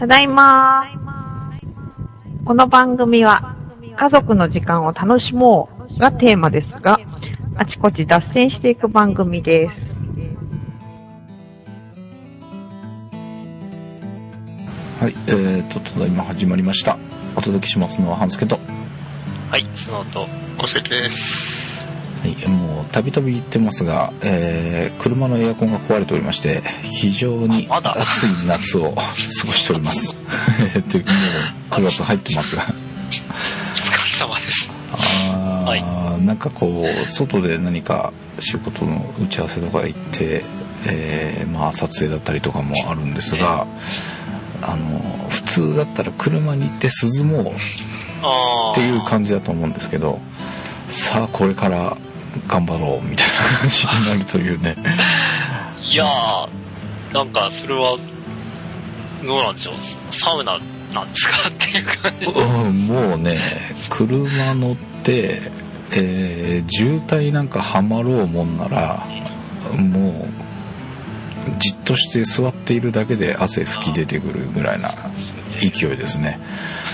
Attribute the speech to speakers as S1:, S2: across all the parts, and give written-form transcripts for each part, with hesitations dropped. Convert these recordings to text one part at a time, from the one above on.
S1: ただいま。この番組は家族の時間を楽しもうがテーマですが、あちこち脱線していく番組です。
S2: はい、ただいま始まりました。お届けしますのは半助と、
S3: はい、スノーと
S4: おせきです。
S2: はい、もうたびたび言ってますが、車のエアコンが壊れておりまして、非常に暑い夏を過ごしております。というもう9月入ってますが、
S3: お疲れ様です。
S2: はい、なんかこう外で何か仕事の打ち合わせとか行って、まあ撮影だったりとかもあるんですが、普通だったら車に行って涼もうっていう感じだと思うんですけど、さあこれから頑張ろうみたいな感じになるというね。
S3: いやー、なんかそれはどうなんでしょう、サウナなんですかっていう感じ。
S2: もうね、車乗って、渋滞なんかはまろうもんならもうじっとして座っているだけで汗吹き出てくるぐらいな勢いですね。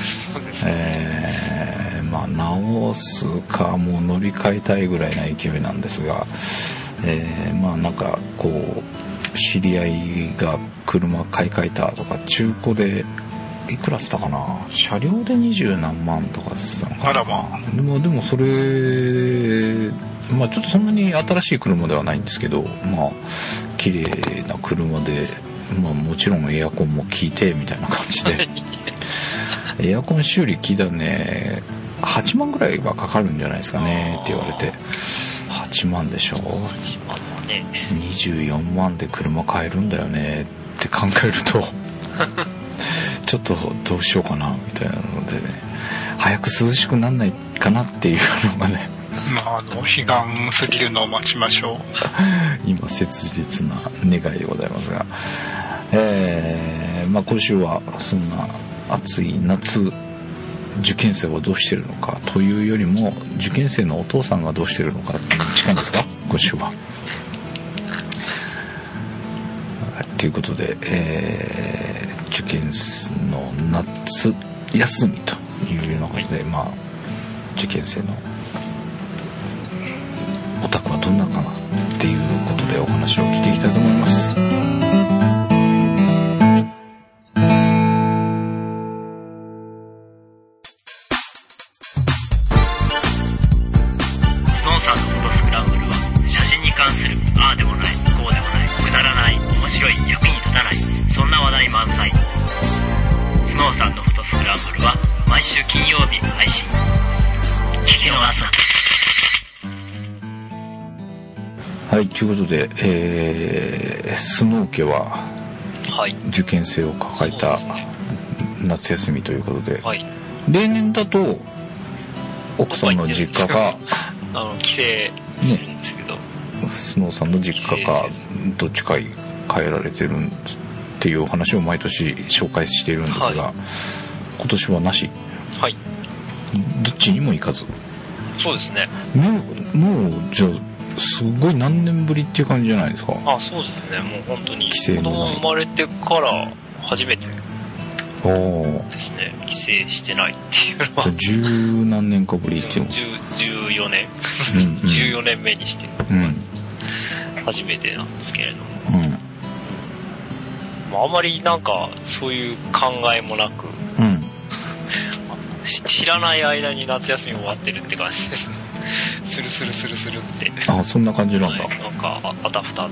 S2: まあ直すかもう乗り換えたいぐらいな勢いなんですが、まあなんかこう知り合いが車買い替えたとか、中古でいくらしたかな、車両で20何万とかしたのかな。
S4: あらまあ。
S2: でもそれ、まあちょっとそんなに新しい車ではないんですけど、まあ綺麗な車で、まあもちろんエアコンも効いてみたいな感じでエアコン修理聞いたらね、8万ぐらいはかかるんじゃないですかねって言われて、8万でしょ、
S3: 8万だね。
S2: 24万で車買えるんだよねって考えるとちょっとどうしようかなみたいなのでね、早く涼しくなんないかなっていうのがね、
S4: まあ彼岸過ぎるのを待ちましょう。
S2: 今切実な願いでございますが、まあ今週はそんな暑い夏、受験生はどうしてるのかというよりも、受験生のお父さんがどうしてるのかに近いんですか今週は。ということで、受験の夏休みというようなことで、まあ受験生のお宅はどんなかなっていうことでお話を聞いていきたいと思います。はい、ということで、スノー家は受験生を抱えた夏休みということで、はい、例年だと奥さんの実家が
S3: 帰省するんですけど、
S2: ね、スノーさんの実家かどっちか帰られてるっていうお話を毎年紹介しているんですが、はい、今年はなし、
S3: はい、
S2: どっちにも行かず。
S3: そうですね。
S2: もうじゃあすごい何年ぶりっていう感じじゃないですか。
S3: あ、そうですね。もう本当に子供生まれてから初めてですね。帰省してないっていうのは。
S2: 十何年かぶりっていうの。
S3: 14年、14年目にして、初めてなんですけれども、まあ、あまりなんかそういう考えもなく、知らない間に夏休み終わってるって感じですね。スルって。
S2: あ、そんな感じなんだ。
S3: なんかあたふたして。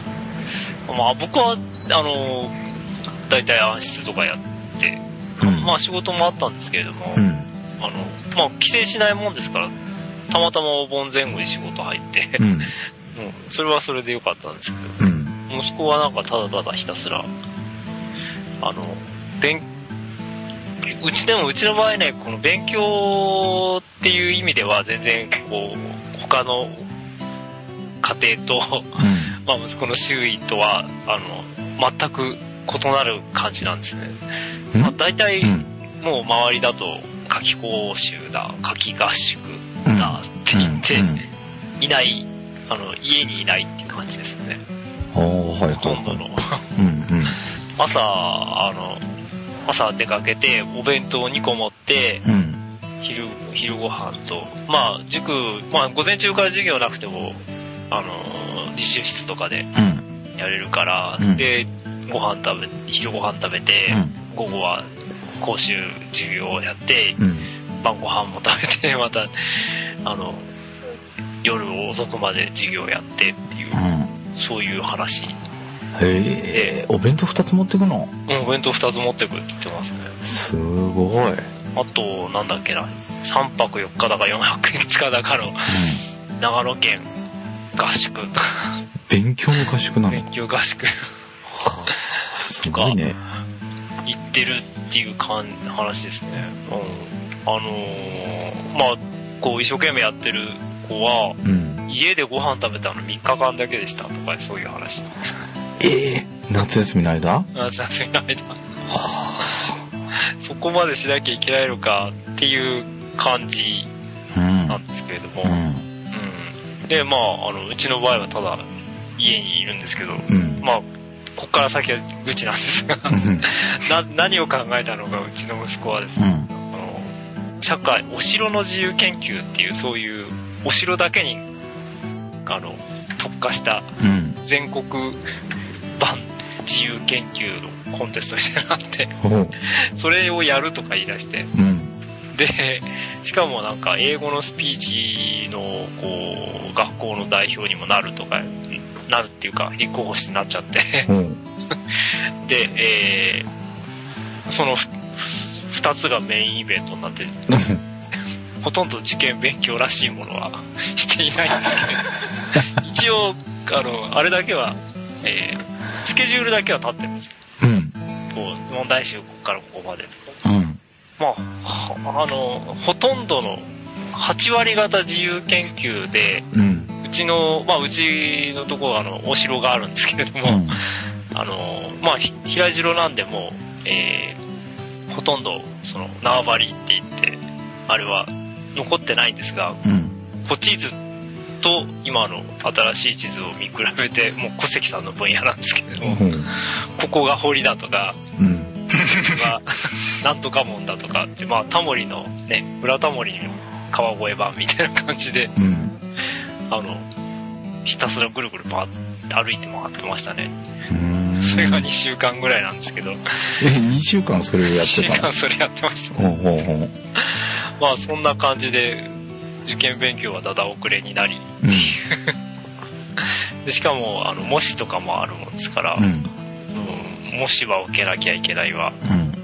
S3: まあ僕はだいたい暗室とかやって、まあ仕事もあったんですけれども、まあ帰省しないもんですから、たまたまお盆前後に仕事入って、それはそれでよかったんですけど、息子はなんかただただひたすらうちの場合ね、この勉強っていう意味では全然こう他の家庭と、まあ息子の周囲とは全く異なる感じなんですね。まあ大体もう周りだと夏期講習だ、夏季合宿だって言って、いない家にいないっていう感じですね。
S2: はい、
S3: ほとんどの
S2: うんうん、
S3: 朝朝出かけてお弁当2個持って、
S2: うん、
S3: 昼ご飯と、まあ午前中から授業なくても自習室とかでやれるから、うん、で昼ご飯食べて、うん、午後は講習授業をやって、うん、晩ご飯も食べてまた夜遅くまで授業やってっていう、うん、そういう話。
S2: へえ。お弁当2つ持ってくの？
S3: うん、お弁当2つ持ってくって言ってますね。
S2: すごい。
S3: あとなんだっけな、3泊4日だか4泊5日だかの、うん、長野県合宿。
S2: 勉強の合宿なの？
S3: 勉強合宿。
S2: はあ、すごいね。
S3: 行ってるっていう話ですね。うん、まあこう一生懸命やってる子は、うん、家でご飯食べたの3日間だけでしたとか、そういう話。
S2: 夏休みの間？
S3: 夏休みの間。はあ、そこまでしなきゃいけないのかっていう感じなんですけれども、うんうん、でまあうちの場合はただ家にいるんですけど、うん、まあここから先は愚痴なんですが何を考えたのかうちの息子はですね、うん、お城の自由研究っていうそういうお城だけに特化した全国版自由研究のコンテストみたいなのがあって、それをやるとか言い出して、うん、でしかもなんか英語のスピーチのこう学校の代表にもなるっていうか立候補してなっちゃってで、その2つがメインイベントになってほとんど受験勉強らしいものはしていないんですけど一応あれだけは、スケジュールだけは立ってるんですよ、うん、こう問題集ここからここまで、うん、まあほとんどの8割方自由研究で、うん、うちのところはお城があるんですけれども、うん、まあ平城なんでも、ほとんどその縄張りって言ってあれは残ってないんですが、うん、古地図と今の新しい地図を見比べてもう小関さんの分野なんですけれども、うん、ここが堀だとか、うん、なんとか門だとかってまあタモリのね裏タモリの川越版みたいな感じで、うん、ひたすらぐるぐる歩いて回ってましたね。それが2週間ぐらいなんですけど
S2: 2週間それをやってたの？2週間
S3: それやってましたね。まあそんな感じで受験勉強はだだ遅れになり、うん、でしかも模試とかもあるもんですから、うんうん、模試は受けなきゃいけないわ、うんうん、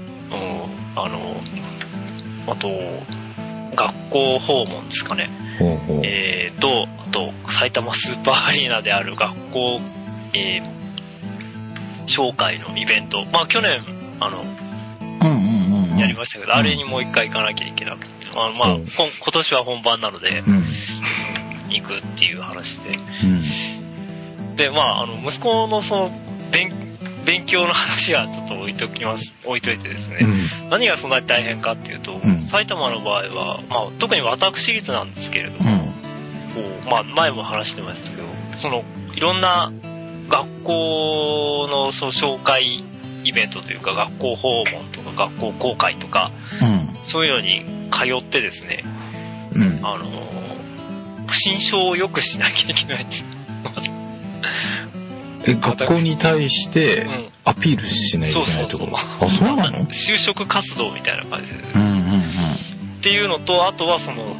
S3: あと学校訪問ですかね、あと埼玉スーパーアリーナである学校、紹介のイベント、まあ去年やりましたけど、あれにもう一回行かなきゃいけなくて、まあ今年は本番なので、行くっていう話で、でまあ息子のその勉強の話はちょっと置いといてですね、何がそんなに大変かっていうと、埼玉の場合は、まあ、特に私立なんですけれども、まあ、前も話してましたけど、そのいろんな学校のその紹介イベントというか学校訪問とか学校公開とか、そういうのに通ってですね、不審症を良くしなきゃいけないってまず
S2: 学校に対してアピールしないといけないところ。あ、そうなの？
S3: 就職活動みたいな感じで、っていうのと、あとはその、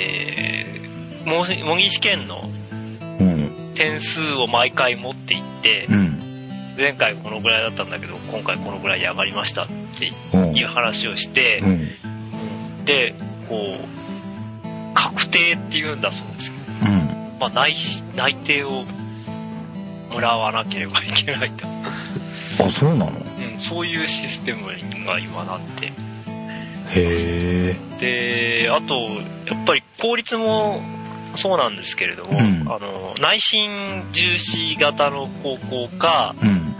S3: 模擬試験の点数を毎回持っていって、前回このぐらいだったんだけど今回このぐらいで上がりましたっていう話をして、でこう確定っていうんだそうですけど、まあ、内定をもらわなければいけないと。
S2: あ、そうなの？
S3: そういうシステムが今なって。
S2: へー。
S3: で、あとやっぱり公立もそうなんですけれども、内申重視型の高校か、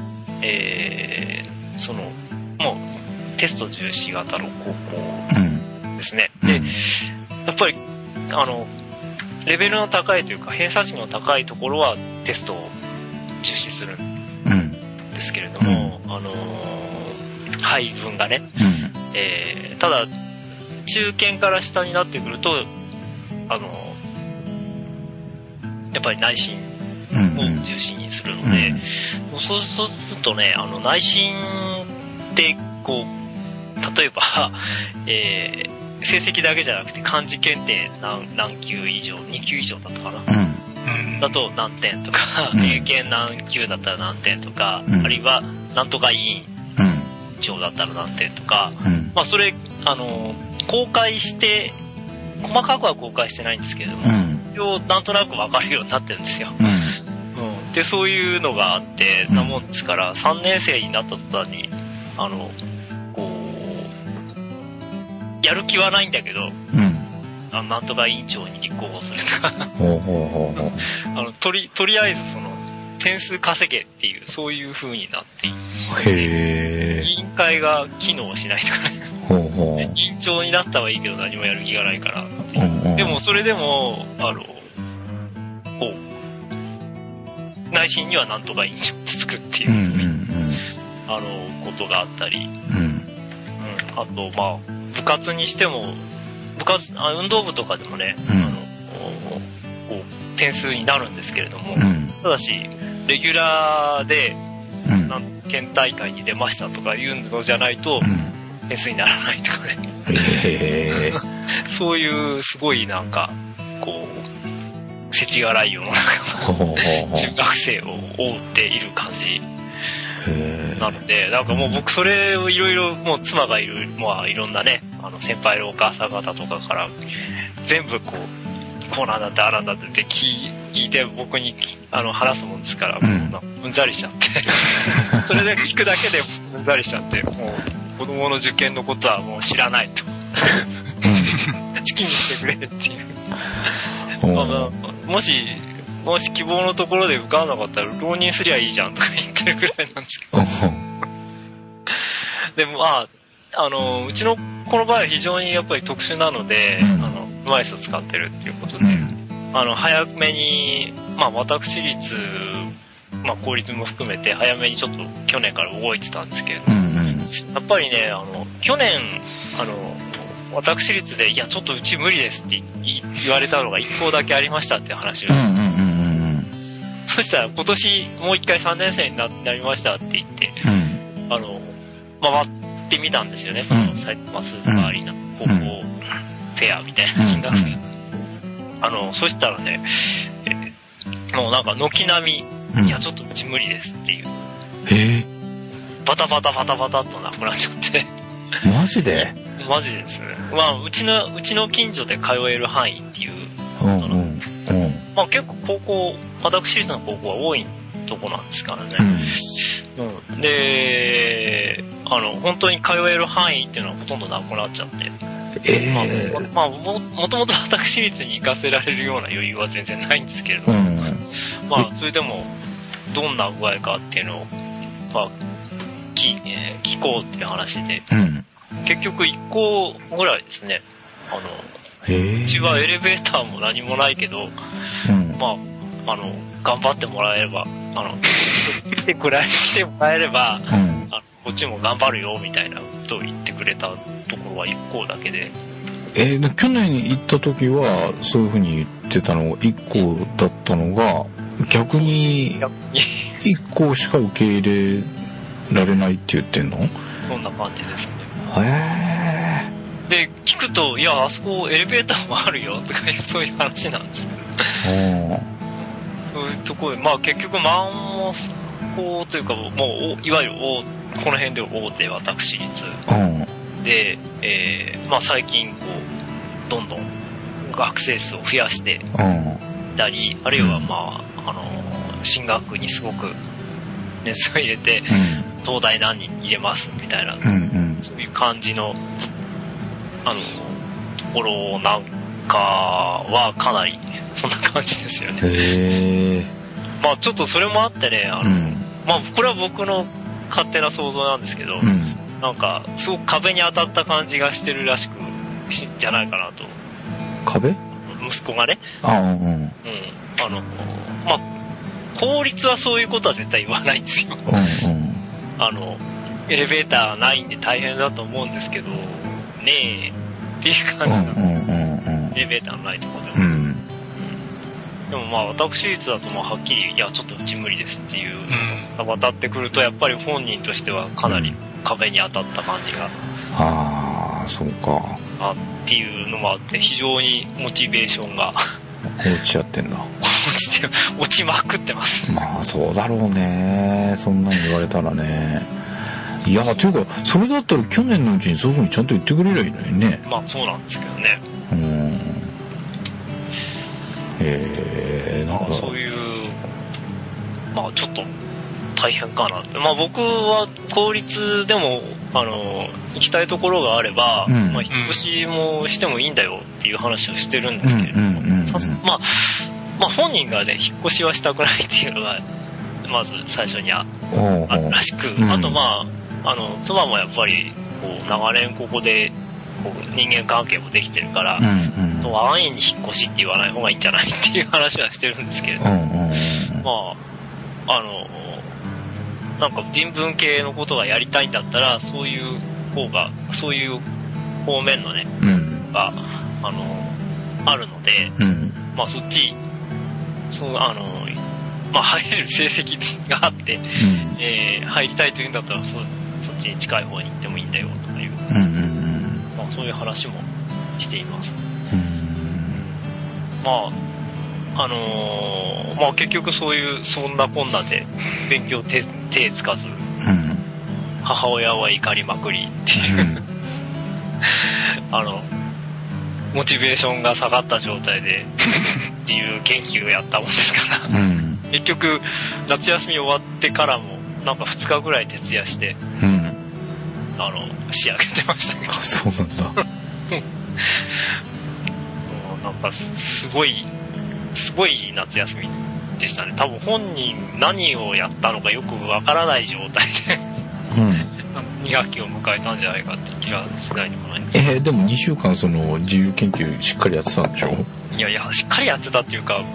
S3: そのもうテスト重視型の高校ですね。で、やっぱりレベルの高いというか偏差値の高いところはテストを重視するんですけれども、 配分がね、ただ中堅から下になってくるとやっぱり内心を重心にするので、そうするとね内心ってこう例えば、成績だけじゃなくて漢字検定何級以上2級以上だったかな、だと何点とか、英検何級だったら何点とか、あるいはなんとか委員長だったら何点とか、まあそれ公開して細かくは公開してないんですけれども、一応なんとなく分かるようになってるんですよ。でそういうのがあってなもんですから、3年生になった途端にこうやる気はないんだけど、なんとか委員長に立候補するとかとりあえずその点数稼げっていうそういう風になっていて、委員会が機能しないとかね、委員長になったはいいけど何もやる気がないからっていう、でもそれでもこう内心にはなんとか委員長ってつくっていう、ことがあったり、あとまあ部活にしても運動部とかでもね、こう点数になるんですけれども、ただしレギュラーで、県大会に出ましたとかいうのじゃないと、点数にならないとかね、そういうすごいなんかこう世知辛い世の中が中学生を覆っている感じなので、なんかもう僕それをいろいろもう妻がいる、まあいろんなね先輩のお母さん方とかから全部こうなんだってあなんだって聞いて僕に話すもんですから、うんざりしちゃってそれで聞くだけでうんざりしちゃって、もう子供の受験のことはもう知らないと好きにしてくれっていうもし希望のところで受かんなかったら浪人すりゃいいじゃんとか言ってるぐらいなんですけどでもまあうちのこの場合は非常にやっぱり特殊なので、デバイスを使ってるっていうことで、早めに、まあ私立、まあ公立も含めて早めにちょっと去年から動いてたんですけれども、やっぱりね、去年、私立で、いやちょっとうち無理ですって言われたのが1校だけありましたって話をして、そしたら今年もう一回3年生になりましたって言って、回ってみたんですよね、その埼玉スーパーアリーナ高校フェアみたいな進学生、そしたらね、もうなんか軒並み、いやちょっとうち無理ですっていう、バタバタっとなくなっちゃって
S2: マジで
S3: ですね。まあうちの近所で通える範囲っていう、まあ結構私立の高校は多いとこなんですからね、で本当に通える範囲っていうのはほとんどなくなっちゃって、まあもともと私立に行かせられるような余裕は全然ないんですけれども、まあそれでもどんな具合かっていうのを、まあ聞こうっていう話で、結局1校ぐらいですね、うちはエレベーターも何もないけど、まあ頑張ってもらえれば来てもらえれば、こっちも頑張るよみたいなことを言ってくれたところは1校だけで、
S2: 去年行った時はそういう風に言ってたのが1校だったのが、逆に1校しか受け入れられないって言ってんの？
S3: そんな感じですね。で聞くと、いやあそこエレベーターもあるよとかそういう話なんですよそういうところで、まあ結局マンモス校というか、もういわゆるこの辺で大手私立で、まあ最近こうどんどん学生数を増やしていたり、あるいはまあ進学にすごく熱を入れて、東大何人入れますみたいな、そういう感じのところなんかはかなりそんな感じですよね。まあちょっとそれもあってね、まあこれは僕の勝手な想像なんですけど、なんかすごく壁に当たった感じがしてるらしくじゃないかなと。
S2: 壁？
S3: 息子がね。
S2: まあ公立はそういうことは絶対言わないんですよ。
S3: エレベーターがないんで大変だと思うんですけど、ねえ、っていう感じなの。エレベーターのないところでも。でもまあ私立だともうはっきり、いやちょっとうち無理ですっていうのが渡ってくると、やっぱり本人としてはかなり壁に当たった感じが。
S2: ああ、そうか。
S3: っていうのもあって、非常にモチベーションが
S2: 落ちちゃってんだ。
S3: 落ちまくってます。
S2: まあそうだろうね。そんなに言われたらね。いや、というかそれだったら去年のうちにそういう風にちゃんと言ってくれればいいのにね。
S3: まあそうなんですけどね。
S2: なんか
S3: そういう、まあちょっと大変かなって。まあ僕は公立でも行きたいところがあれば、まあ引っ越しもしてもいいんだよっていう話をしてるんですけれども、まあ本人がね引っ越しはしたくないっていうのがまず最初にあるらしく、あとまあ妻もやっぱりこう長年ここでこう人間関係もできてるから、安易に引っ越しって言わない方がいいんじゃないっていう話はしてるんですけれども、まあなんか人文系のことがやりたいんだったら、そういう方面のね、があるので、まあそっちまあ入れる成績があって、入りたいというんだったらそっちに近い方に行ってもいいんだよとかいう、まあそういう話もしています。まあ結局そんなこんなで勉強手つかず、母親は怒りまくりっていうモチベーションが下がった状態で自由研究をやったもんですから、結局夏休み終わってからもなんか2日ぐらい徹夜して、仕上げてましたけど。
S2: そうなんだ。
S3: なんかすごい夏休みでしたね。多分本人何をやったのかよくわからない状態で、2学期を迎えたんじゃないかって気がしないのもないんです。
S2: でも2週間その自由研究しっかりやってたんでしょ？
S3: いやしっかりやってたっていうか、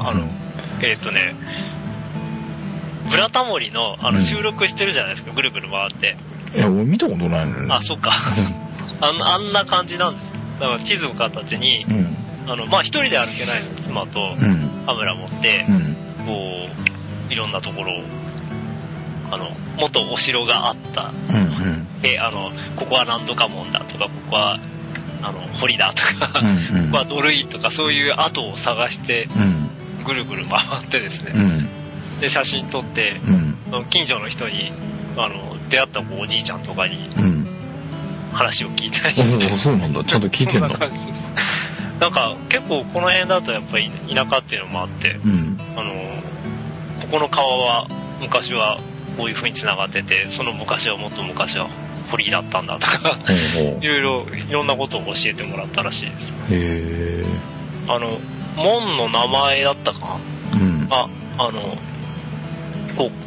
S3: ブラタモリの収録してるじゃないですか、ぐるぐる回って。
S2: いや俺見たことないのね。
S3: あ、そっか。あんな感じなんです。だから地図を片手に、まあ一人で歩けないの、妻とカメラ持って、こういろんなところを元お城があった、でここはなんとか門だとか、ここは堀だとか、ここは土塁とか、そういう跡を探して、ぐるぐる回ってですね、で写真撮って、近所の人に出会ったおじいちゃんとかに話を聞いたりして、
S2: そうなんだ、ちゃんと聞いてんの。
S3: なんか結構この辺だとやっぱり田舎っていうのもあって、ここの川は昔はこういう風に繋がってて、その昔はもっと昔は堀だったんだとかいろんなことを教えてもらったらしいです。門の名前だったかな、こう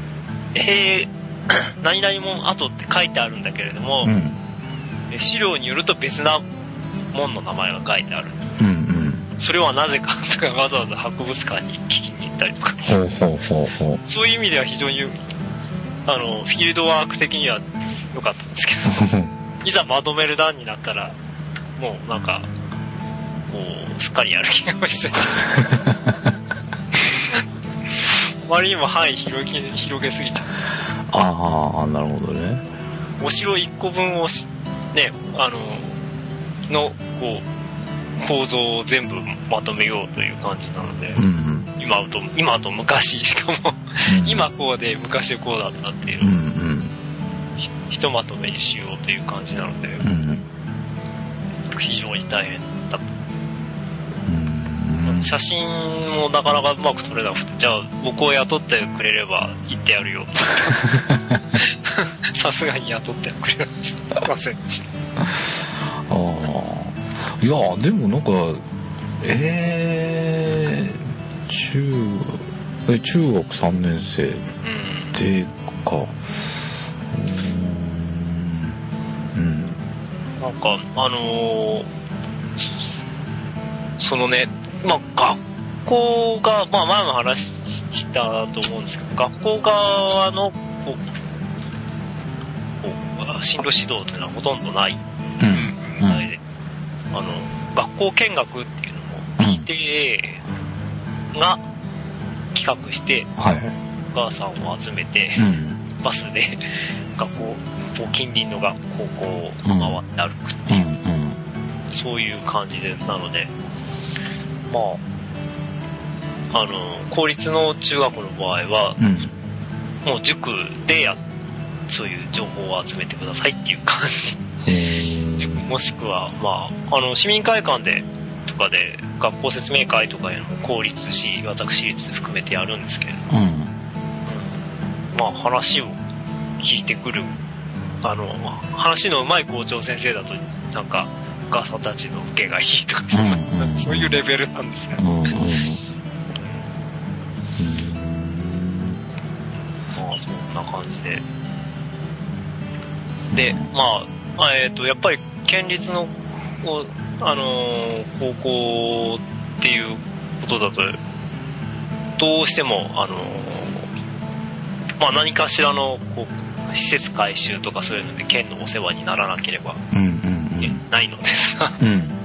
S3: 何々門跡って書いてあるんだけれども、資料によると別な門の名前が書いてある、それはなぜかとかわざわざ博物館に聞きに行ったりとかそういう意味では非常にフィールドワーク的には良かったんですけどいざまとめる段になったらもうなんかこうすっかりやる気がしてあまりにも範囲広げすぎちゃう。
S2: ああ、なるほどね。
S3: お城1個分をね、のこう構造を全部まとめようという感じなので、今と昔、しかも今こうで昔こうだったっていう、ひとまとめにしようという感じなので、非常に大変だった。写真もなかなかうまく撮れなくて、じゃあ僕を雇ってくれれば行ってやるよさすがに雇ってくれませんでした。
S2: いやでもなんか中学3年生でか、
S3: なんかそのね、まあ学校が、まあ前も話したと思うんですけど、学校側のこう進路指導というのはほとんどない
S2: うん
S3: ので、学校見学っていうのも PTA が企画して、
S2: はい、
S3: お母さんを集めて、バスで学校、近隣の学校を回って歩くっていう、そういう感じで、なので、まあ、公立の中学の場合は、もう塾でそういう情報を集めてくださいっていう感じ。もしくは、まあ、市民会館で、とかで、学校説明会とかいうのも公立し、私立含めてやるんですけれども、まあ、話を聞いてくる、話の上手い校長先生だと、なんか、お母さんたちの受けがいいとか、そういうレベルなんですよね。まあ、そんな感じで。で、まあ、やっぱり県立の、高校っていうことだと、どうしても、まあ、何かしらの、施設改修とかそういうので県のお世話にならなければないのですが、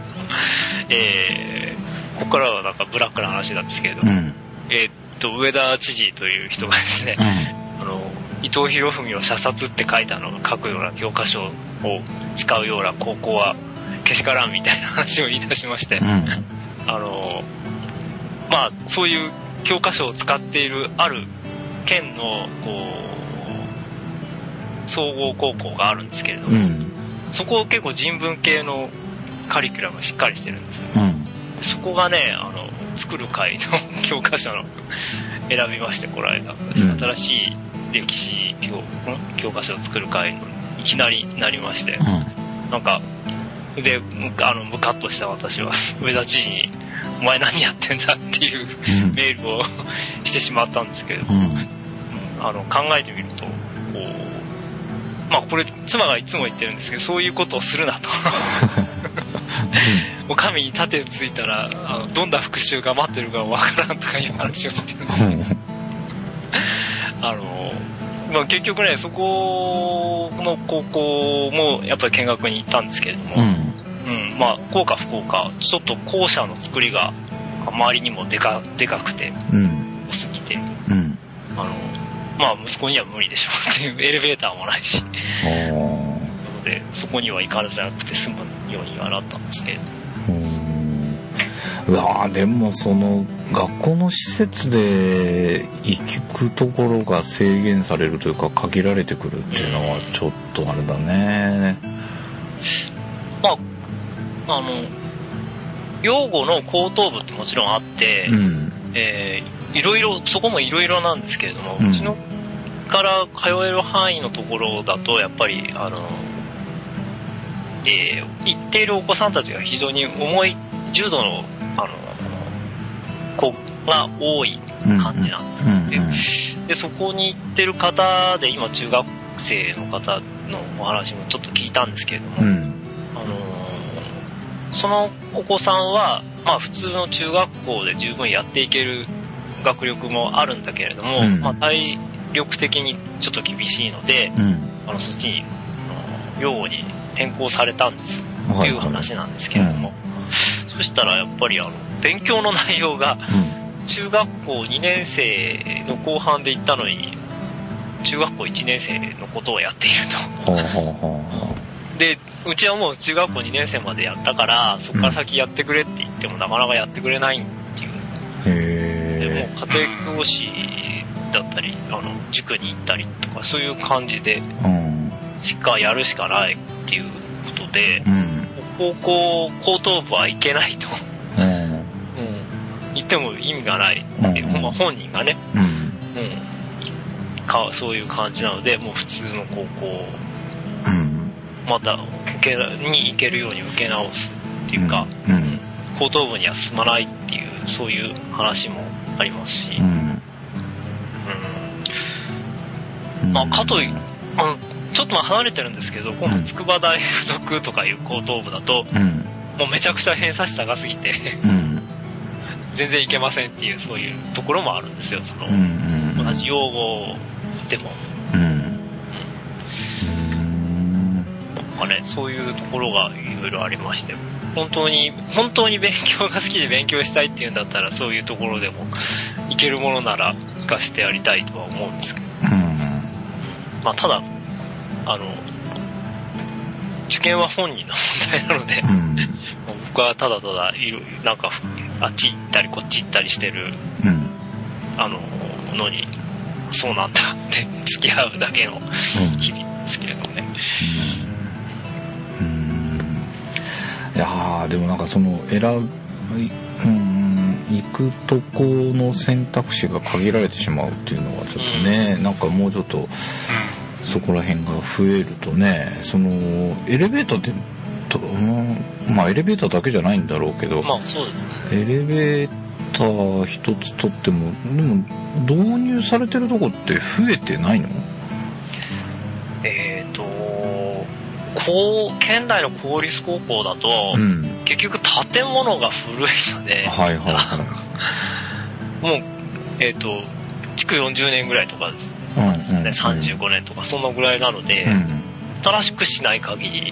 S3: ここからはなんかブラックな話なんですけれども、上田知事という人がですね、伊藤博文を射殺って書いたのが書くような教科書を使うような高校はけしからんみたいな話を言い出しまして、まあそういう教科書を使っているある県の総合高校があるんですけれども、そこ結構人文系のカリキュラムしっかりしてるんですよ、そこがね作る会の教科書の選びまして、この間、新しい歴史教科書を作る会のいきなりなりまして、なんかでムカッとした私は上田知事にお前何やってんだっていうメールをしてしまったんですけれども、考えてみるとまあこれ妻がいつも言ってるんですけど、そういうことをするなとお上に盾ついたらどんな復讐が待ってるかわからんとかいう話をしてるんですまあ、結局ね、そこの高校もやっぱり見学に行ったんですけれども、まあ幸か不幸かちょっと校舎の作りが周りにもでかくて、多すぎて、まあ息子には無理でしょうっていう、エレベーターもないしなのでそこには行かずなくて済むようにはなったんですけれども、
S2: うわでもその学校の施設で行くところが制限されるというか限られてくるっていうのはちょっとあれだね。
S3: まあ養護の高等部ってもちろんあって、いろいろそこもいろいろなんですけれども、うちのから通える範囲のところだとやっぱり行っているお子さんたちが非常に重度の子が多い感じなんです、でそこに行ってる方で今中学生の方のお話もちょっと聞いたんですけれども、そのお子さんはまあ普通の中学校で十分やっていける学力もあるんだけれども、まあ、体力的にちょっと厳しいので、そっちに養護に転校されたんですという話なんですけれども、そしたらやっぱり勉強の内容が中学校2年生の後半で行ったのに中学校1年生のことをやっているとでうちはもう中学校2年生までやったからそこから先やってくれって言ってもなかなかやってくれないっていう、でも家庭教師だったり塾に行ったりとかそういう感じでしっかりやるしかないっていうことで、高等部は行けないと、行っても意味がないっていう、まあ、本人がね、そういう感じなのでもう普通の高校、またに行けるように受け直すっていうか、高等部には進まないっていうそういう話もありますし、まあかといちょっと離れてるんですけど、今度筑波大附属とかいう高等部だと、もうめちゃくちゃ偏差値高すぎて、全然いけませんっていうそういうところもあるんですよ。その同じ用語でも。 かね、そういうところがいろいろありまして、本当に勉強が好きで勉強したいっていうんだったら、そういうところでもいけるものなら活かしてやりたいとは思うんですけど、まあただ受験は本人の問題なので、僕はただなんかあっち行ったりこっち行ったりしてる、のにそうなんだって付き合うだけの日々ですけれどもね。
S2: いやー、でもなんかその行くとこの選択肢が限られてしまうっていうのはちょっとね、なんかもうちょっとそこら辺が増えるとね、そのエレベーターってまあエレベーターだけじゃないんだろうけど、
S3: まあそうですね。
S2: エレベーター一つとっても、でも導入されてるとこって増えてないの？
S3: 県内の公立高校だと、結局建物が古いので、
S2: はいはいはい、
S3: もう築40年ぐらいとかですね、35年とかそんなぐらいなので、新しくしない限り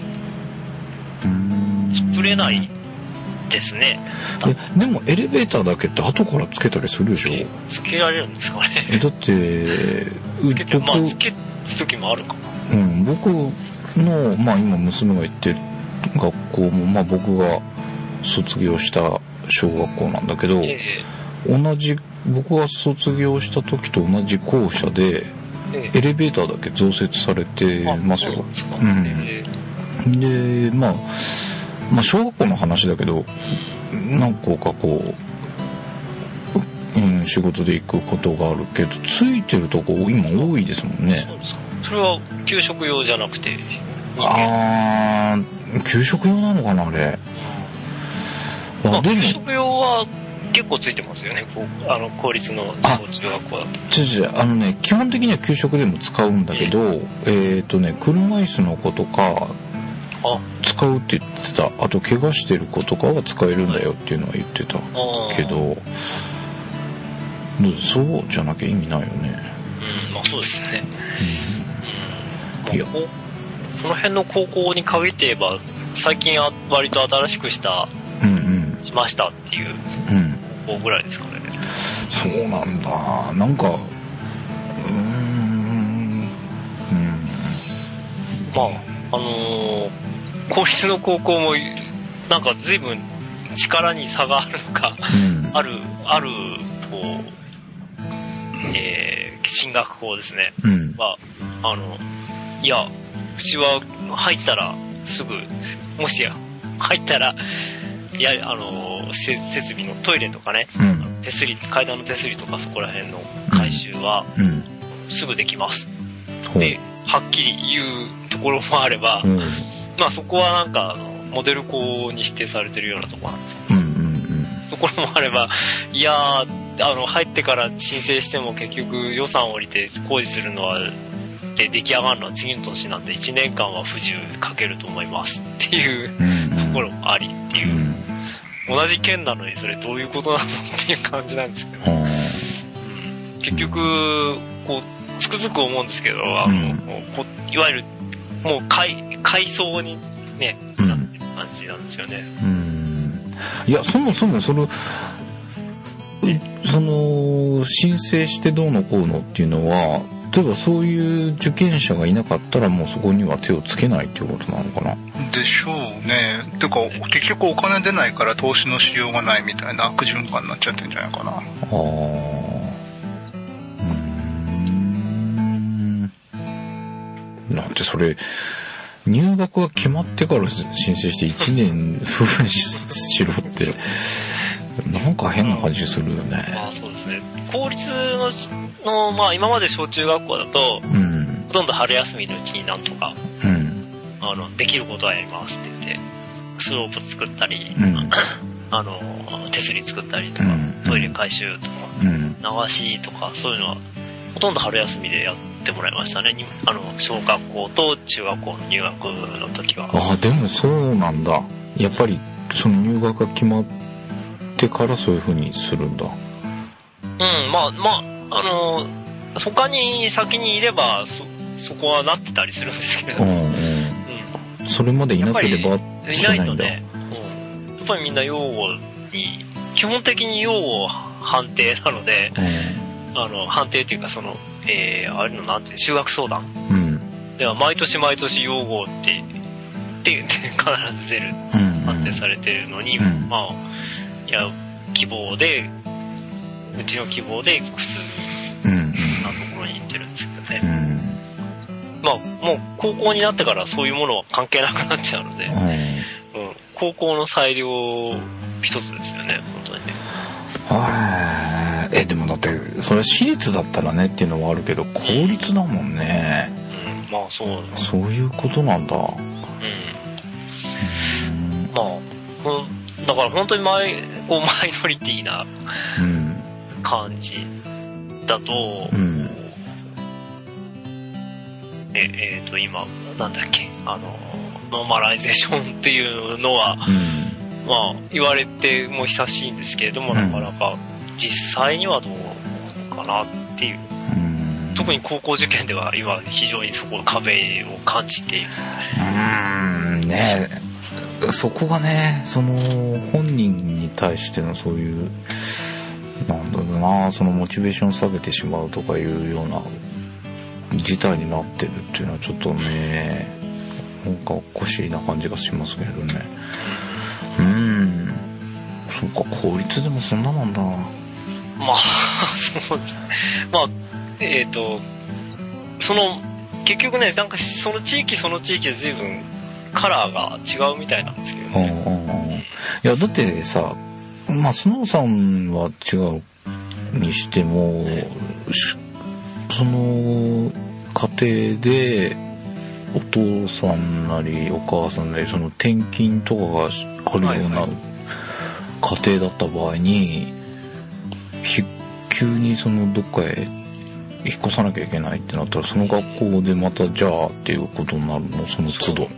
S3: 作れないですね。
S2: でもエレベーターだけって後からつけたりするでしょ？
S3: つけられるんですかね。
S2: だって
S3: つけつ時もあるかも。
S2: 僕の、まあ今娘が行ってる学校も、まあ僕が卒業した小学校なんだけど、僕が卒業した時と同じ校舎で、エレベーターだけ増設されてますよ。で、まあ小学校の話だけど、何校かこう、仕事で行くことがあるけど、ついてるとこ今多いですもんね。
S3: それは給食用じゃなくて、
S2: 給食用なのかなあれ。
S3: まあ、給食用は結構ついてますよね。公立の小中学校だと。
S2: 基本的には給食でも使うんだけど、車椅子の子とか使うって言ってた。あと怪我してる子とかは使えるんだよっていうのは言ってたけど、そうじゃなきゃ意味ないよね。
S3: まあそうですね。いや、この辺の高校に限って言えば、最近割と新しくしましたっていう高校ぐらいですかね。
S2: そうなんだ。なんか
S3: まあ公立の高校もなんか随分力に差があるのか、あるこう進学校ですね。いや、うちは入ったらすぐ、もし入ったら、設備のトイレとかね、階段の手すりとかそこら辺の改修は、すぐできます。で、はっきり言うところもあれば、まあそこはなんか、モデル校に指定されてるようなところなんですよ。ところもあれば、いやー、入ってから申請しても結局予算を降りて工事するのは、で出来上がるのは次の年なんで1年間は不自由かけると思いますっていうところもありっていう、同じ県なのにそれどういうことなのっていう感じなんですけど、結局こうつくづく思うんですけど、いわゆるもう階層にねなってる感じなんですよね。
S2: いや、そもそもその申請してどうのこうのっていうのは、例えばそういう受験者がいなかったらもうそこには手をつけないっていうことなのかな。
S4: でしょうね。てか結局お金出ないから投資のしようがないみたいな悪循環になっちゃってるんじゃないかな。
S2: なんてそれ入学が決まってから申請して1年不分しろってなんか変な感じするよね。
S3: まあそうですね。公立のまあ今まで小中学校だと、ほとんど春休みのうちになんとか、できることはやりますって言って、スロープ作ったり、手すり作ったりとか、トイレ改修とか、流しとかそういうのはほとんど春休みでやってもらいましたね。小学校と中学校の入学の時は。
S2: でもそうなんだ。やっぱりその入学が決まってからそういう風にするんだ。他に先にいればそこはなってたりするんですけれども、 それまでいなければ
S3: いないとね、やっぱりみんな養護に、基本的に養護判定なので、判定っていうかあれのなんていう修学相談、では毎年毎年養護って必ず出る、判定されてるのに、まあいや希望でうちの希望で普通なところに行ってるんですけどね。まあもう高校になってからそういうものは関係なくなっちゃうので、高校の裁量一つですよね、本当にね。
S2: でもだってそれは私立だったらねっていうのはあるけど、公立だもんね。
S3: まあそう
S2: いうことなんだ。
S3: まあだから本当にマイノリティな感じだと、今なんだっけノーマライゼーションっていうのは、まあ言われても久しいんですけれども、なかなか実際にはどうかなっていう、特に高校受験では今非常にそこの壁を感じている。
S2: ねえ、そこがね、本人に対してのそういうなんだろうな、モチベーション下げてしまうとかいうような事態になってるっていうのはちょっとね、なんかおかしいな感じがしますけどね。そうか、公立でもそんななんだ。
S3: まあそう、まあ結局ね、なんかその地域で随分カラーが違うみたいなんですけどね。
S2: いやだってさ、まあスノーさんは違うにしても、その家庭でお父さんなりお母さんなり転勤とかがあるような家庭だった場合に、急にどっかへ引っ越さなきゃいけないってなったら、その学校でまたじゃあっていうことになるの、その都度。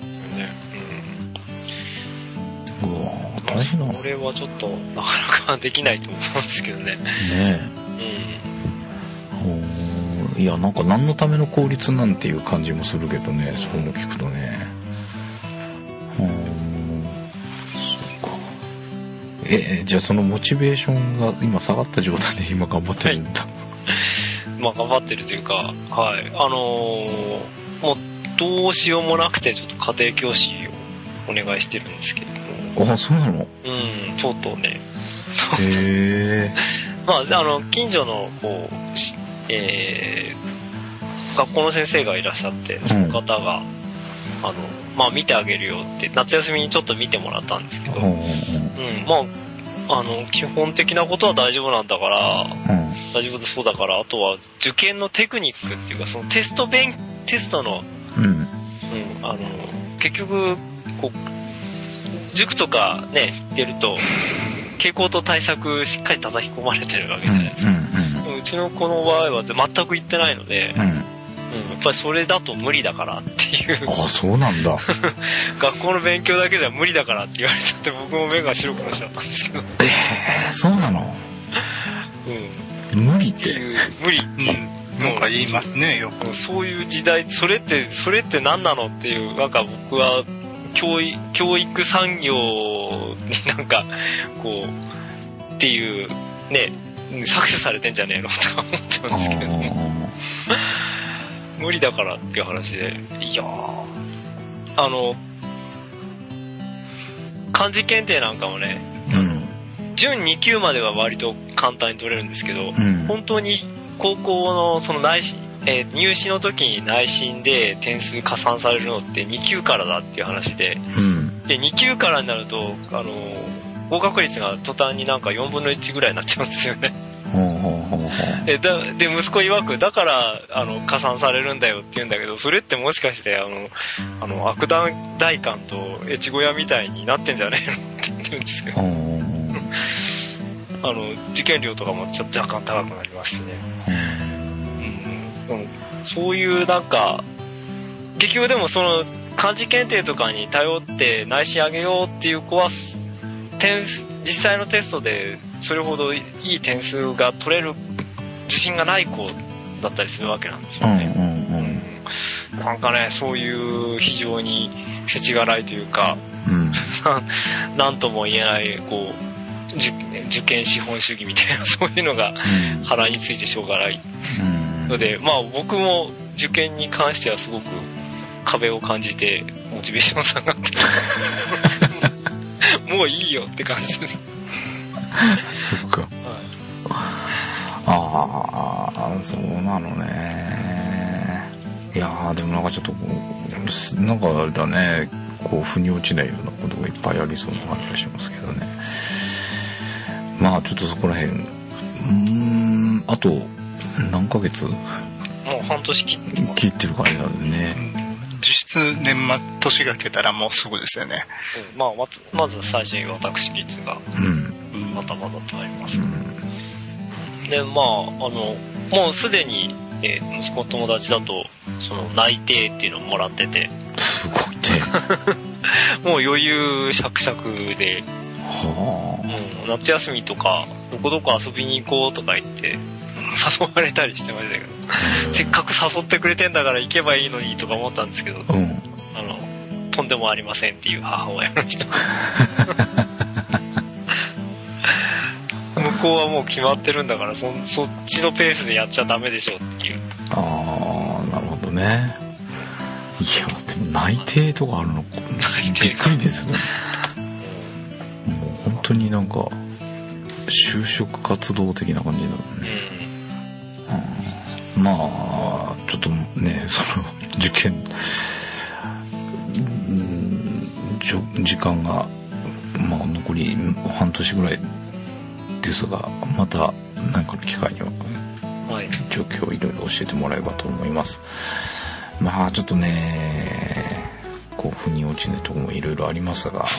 S2: 大変だ。
S3: これはちょっとなかなかできないと思うんですけどね。
S2: いや、なんか何のための効率なんていう感じもするけどね、そういうの聞くとね。そうか。じゃあそのモチベーションが今下がった状態で今頑張ってるんだ。
S3: まあ頑張ってるというか、はい、もうどうしようもなくてちょっと家庭教師をお願いしてるんですけども。
S2: そうなの？
S3: とうとうね。まあ近所の学校の先生がいらっしゃって、その方がまあ見てあげるよって夏休みにちょっと見てもらったんですけど、まあ基本的なことは大丈夫なんだから、大丈夫そうだから、あとは受験のテクニックっていうか、そのテストの、結局塾とかね出ると傾向と対策しっかり叩き込まれてるわけじゃないですか。うちの子の場合は全く言ってないので、やっぱりそれだと無理だからっていう。
S2: そうなんだ。
S3: 学校の勉強だけじゃ無理だからって言われちゃって、僕も目が白くなっちゃったんですけど。
S2: そうなの？無理って
S3: 無理。
S4: なんか言いますね、よく。
S3: そういう時代、それって何なのっていう、なんか僕は教育産業になんかっていうね、搾取されてんじゃねえのとか思っちゃうんですけど、無理だからっていう話で、いや漢字検定なんかもね、準2級までは割と簡単に取れるんですけど、本当に高校の入試の時に内申で点数加算されるのって2級からだっていう話で、で2級からになると合格率が途端になんか4分の1ぐらいになっちゃうんですよね。で息子曰くだから加算されるんだよって言うんだけど、それってもしかして悪代官と越後屋みたいになってんじゃねえのって言ってるんですけど受験料とかもちょっと若干高くなりますしね。そういうなんか結局でもその漢字検定とかに頼って内申あげようっていう子は実際のテストでそれほどいい点数が取れる自信がない子だったりするわけなんですよね。 なんかね、そういう非常に世知辛いというか、なんとも言えない、こう、受験資本主義みたいな、そういうのが腹についてしょうがないので、まあ僕も受験に関してはすごく壁を感じて、モチベーション下がってもういいよって感じで。
S2: そっか。ああ、そうなのね。いやー、でもなんかちょっとなんかあれだね、こう腑に落ちないようなことがいっぱいありそうな感じがしますけどね。まあちょっとそこら辺、あと何ヶ月？
S3: もう半年
S2: 切ってる感じなんでね。
S4: 実質年末年が出たらもうすぐですよね。
S3: まあまず最初に私立がまたまだとあります。でまあもうすでに、息子の友達だとその内定っていうのをもらってて、
S2: すごいね。
S3: もう余裕しゃくしゃくで、夏休みとかどこどこ遊びに行こうとか言って誘われたりしてましたけど、せっかく誘ってくれてんだから行けばいいのにとか思ったんですけど、とんでもありませんっていう母親の人。向こうはもう決まってるんだからそっちのペースでやっちゃダメでしょっていう。
S2: ああ、なるほどね。いやでも内定とかあるのか、びっくりですね。もう本当になんか就職活動的な感じだもんね。まあちょっとね、その受験時間がまあ残り半年ぐらいですが、また何かの機会には状況をいろいろ教えてもらえばと思います。まあちょっとね、こう腑に落ちないところもいろいろありますが、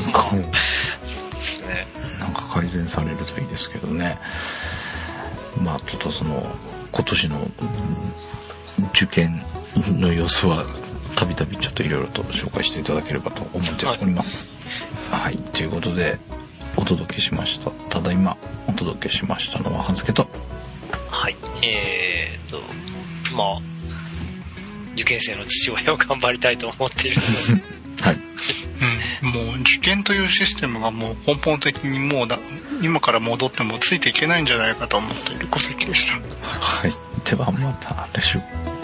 S2: なんか改善されるといいですけどね。まあちょっとその今年の受験の様子はたびたびちょっといろいろと紹介していただければと思っております。はい、ということでお届けしました。ただいまお届けしましたのははずけと、
S3: はい、まあ受験生の父親を頑張りたいと思っているので
S2: はい、
S4: もう受験というシステムがもう根本的にもう今から戻ってもついていけないんじゃないかと思っている戸籍でした。
S2: はい、ではまた来週。